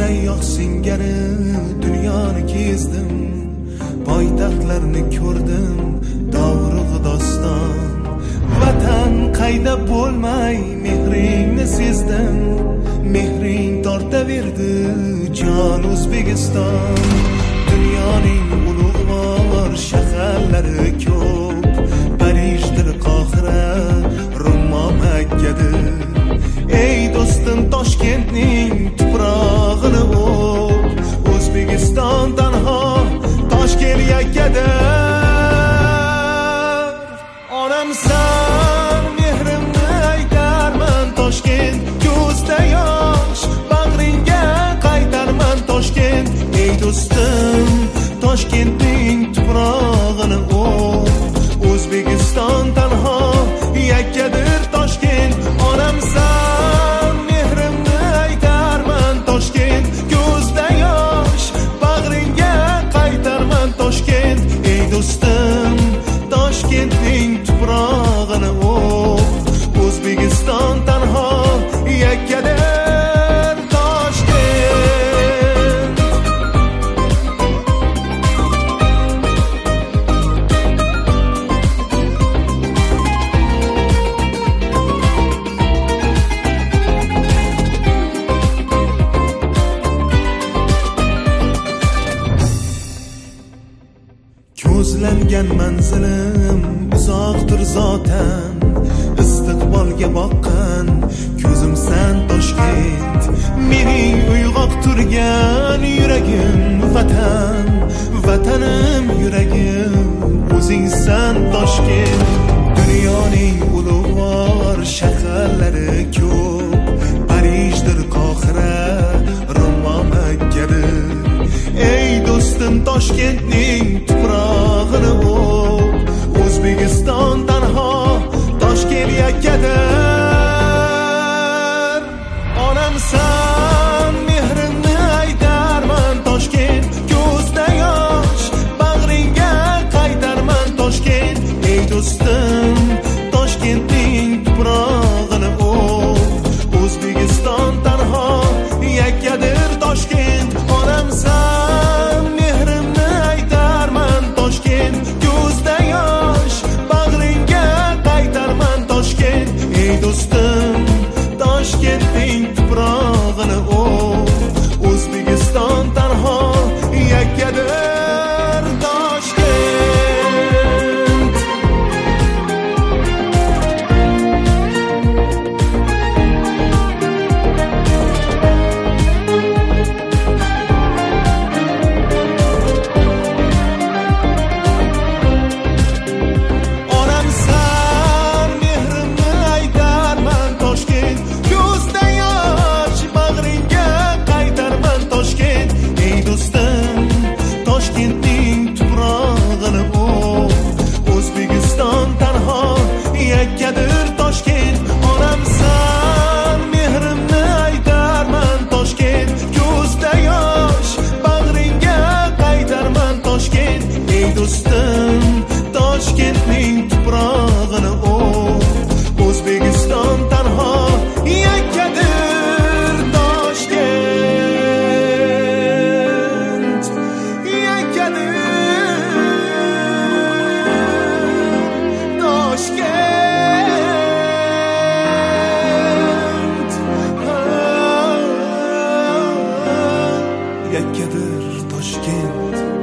sayyoh singari dunyoni kezdim, poytaxtlarni ko'rdim, davri doston. Vatan qayda bo'lmay mehringni sezdim, mehring tortaverdi jon O'zbekiston. Dunyoning ulug'vor shaharlari ko'p, Parijdir, Qohira, Rummo, Makkadir. Ey do'stim, Toshkentning tuprog'ini o'p, O'zbekiston tanho, Toshkent yakkadir. Onamsan, mehrimni aytarman Toshkent, ko'zda yosh, bag'ringga qaytarman Toshkent. Ey do'stim, Toshkentning tuprog'ini o'p, O'zbekiston tanho, yakkadir Toshkent. Onamsan, mehrimni aytarman Toshkent, ko'zda yosh, bag'ringga qaytarman Toshkent. Ey do'stim, Toshkentning tuprog'ini o'p, O'zbekiston tanho, yakkadir Toshkent. Ko'zlangan manzilim uzoqdir zotan, istiqbolga boqqan ko'zimsan Toshkent. Mening uyg'oq turgan yuragim vatan, vatanim yuragim o'zingsan Toshkent. Dunyoning ulug'vor shaharlari ko'p, Parijdir, Qohira, Rummo, Makkadir. Ey do'stim, Toshkentning tuprog'ini o'p, O'zbekiston tanho, Toshkent yakkadir. Onamsan, mehrimni aytarman Toshkent, ko'zda yosh, bag'ringga qaytarman Toshkent. Ey do'stim, Toshkentning tuprog'ini o'p, O'zbekiston tanho, yakkadir Toshkent. Onamsan, mehrimni aytarman Toshkent, ko'zda yosh, bag'ringga qaytarman Toshkent. Ey do'stim, Toshkentning tuprog'ini o'p, O'zbekiston tanho, yakkadir Toshkent. Onamsan, mehrimni aytarman Toshkent, ko'zda yosh, bag'ringga qaytarman Toshkent. Ey do'stim, Toshkentning tuprog'ini o'p, O'zbekiston tanho, yakkadir Toshkent. Onamsan, mehrimni aytarman Toshkent, ko'zda yosh, bag'ringga qaytarman Toshkent. Ey do'stim, Toshkentning tuprog'ini o'p, O'zbekiston tanho, yakkadir Toshkent, yakkadir Toshkent, yakkadir Toshkent.